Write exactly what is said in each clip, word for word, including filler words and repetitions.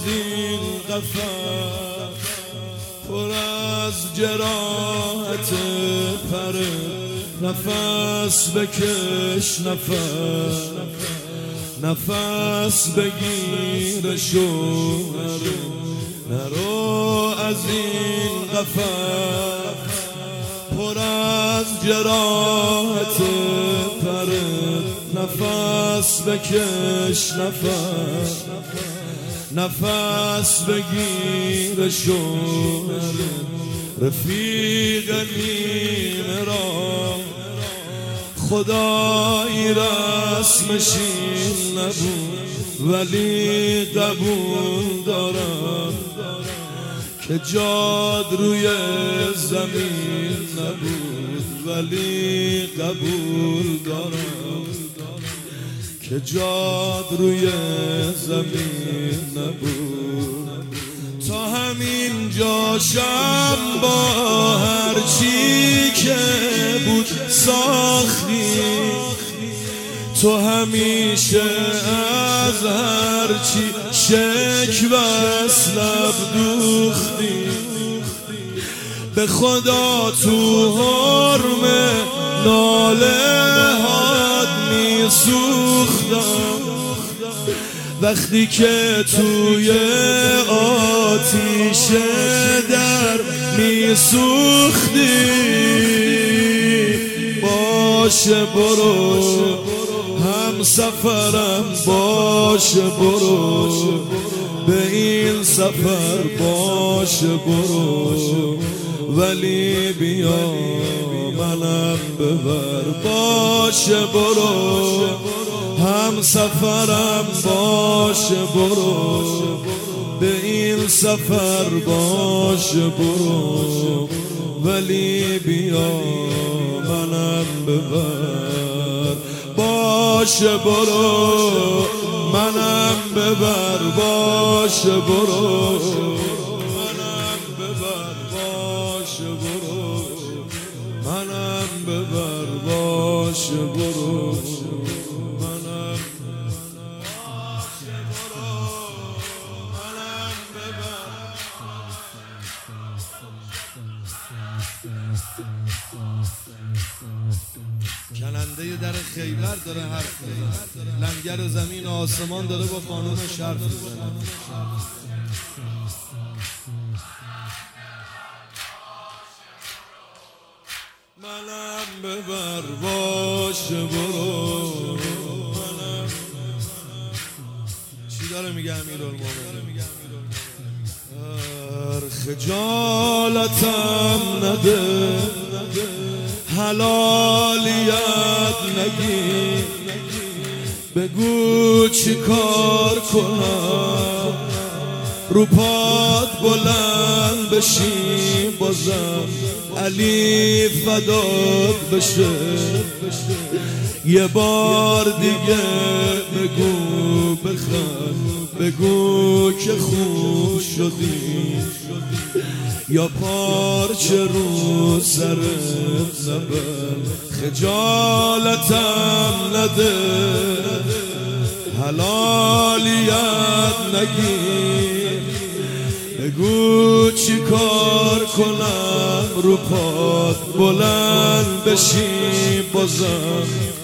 این قفس پر از جراحت پره، نفس بکش نفس نفس بگیر شوهر، نرو از این قفس پر از جراحت پره، نفس بکش نفس نفس بگیر شوهر، رفیق نیمه را خدایی رسمش این نبود، ولی قبول دارم که جاد روی زمین نبود، ولی قبول دارم که جاد روی زمین نبود. تا همین جاشم با هر چی که بود ساختی، تو همیشه از هر چی شک و لب دوختی، به خدا تو حرم ناله هات می سوختم، وقتی که توی آتیش در می سوختی. باشه برو هم سفرم، باشه برو به این سفر، باشه برو ولی بیا منم ببر. باشه برو هم سفرم، باشه برو به این سفر، باشه برو ولی بیا منم ببر. باشه برو منم ببر، باشه برو منم ببر، باشه برو منم ببر، باشه برو منم کننده در خیبر داره حرف میزنه، لنگر زمین و آسمان داره با قانونش حرف میزنه. منم ببر، باشه برو منم. چی داره میگه امیرالمومنین؟ خجالتم نده، حلالیت نگی، بگو چی کار کنم رو پات بلند بشی بازم، علی فدات بشه. یه بار دیگه بگو بخند، بگو که خوب شدی، یا پارچه رو سرت زبر. خجالتم نده، حلالیت نگیر، بگو چی کار کنم رو پات بلند بشی بازم،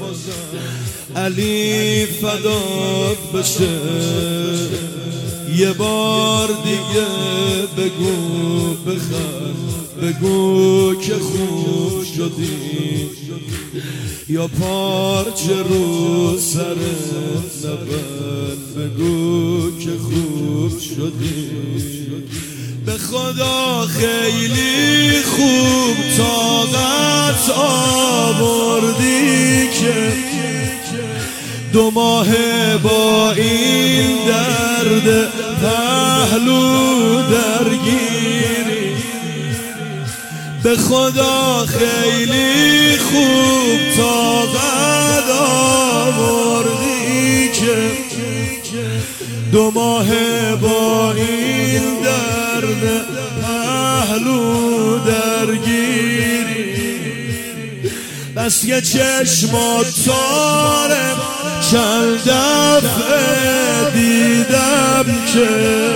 علی فدات بشه. یه بار دیگه بگو بخند، بگو که خوب شدی، یا پارچه رو سرت نبند، بگو که خوب شدی. به خدا خیلی خوب طاقت آوردی که دو ماه با این درد پهلو درگیری. به خدا خیلی خوب طاقت آوردی که دو ماه با این درد پهلو درگیری. بس یه چشمات تاره چند دفعه دیدم میگم که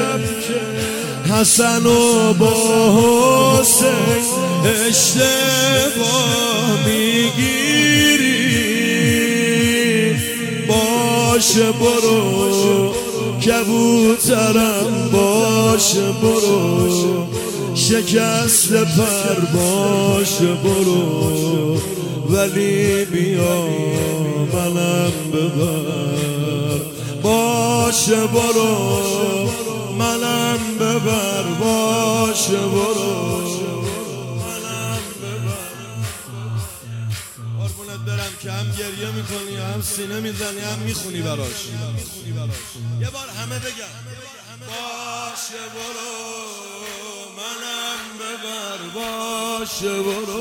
حسن و با حسین اشتباه میگیری. باشه برو کبوترم، باشه برو شکست پر، باشه برو ولی بیا منم ببر. باشه برو منم ببر، باشه برو منم ببر. قربونت برم که هم گریه میکنی هم سینه میزنی هم میخونی براش. یه بار همه بگم باشه برو منم ببر، باشه برو.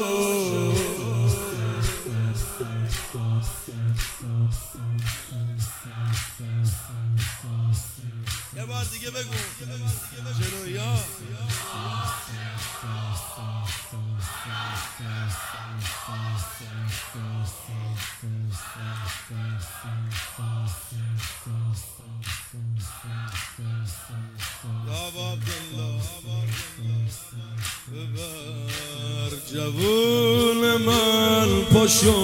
یه بار دیگه بگو جلویا. یا عبدالله ببر جوون من، پاشو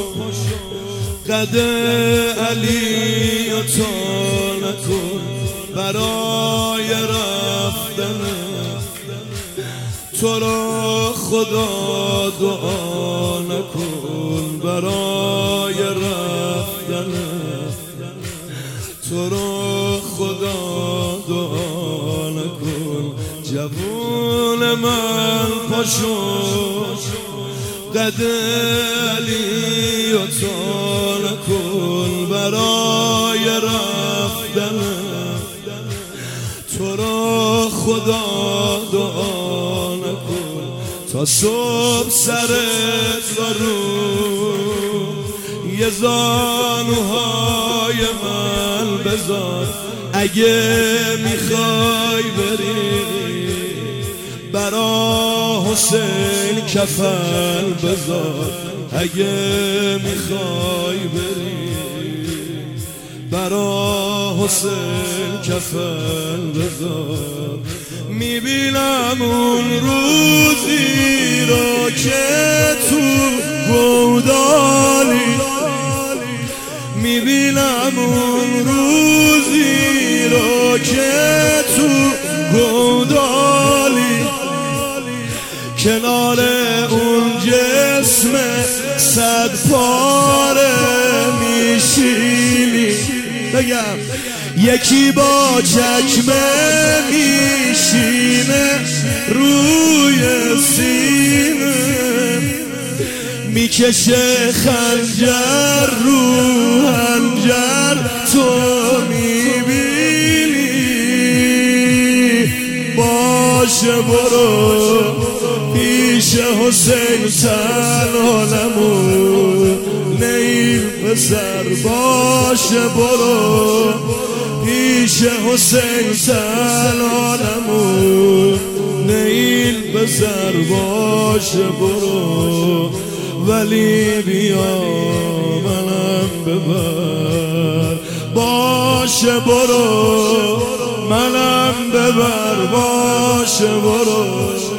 قد علی و تا نکن برای رفتن تو را خدا دعا نکن. برای رفتن تو را خدا دعا نکن. جوون من پاشو قد علی و تا نکن برای رفتن تو را خدا دعا نکن. تا صبح سرت رو یه زانوهای من بذار. اگه میخوای بری برا حسین کفن بذار. اگه میخوای بری برا حسین کفن بذار. میبینم اون روزی را که تو گودالی، میبینم اون روزی را که تو گودالی کنار اون جسم صد پاره میشینی. بگم یکی با چکمه میشینه روی سینه، میکشه خنجر رو هنجر تو میبینی. باشه برو پیش حسین تنها نمون نیل پسر. باشه برو پیش حسین تنها نمون نیل پسر. باشه برو ولی بیا منم ببر. باشه برو منم ببر، باشه برو.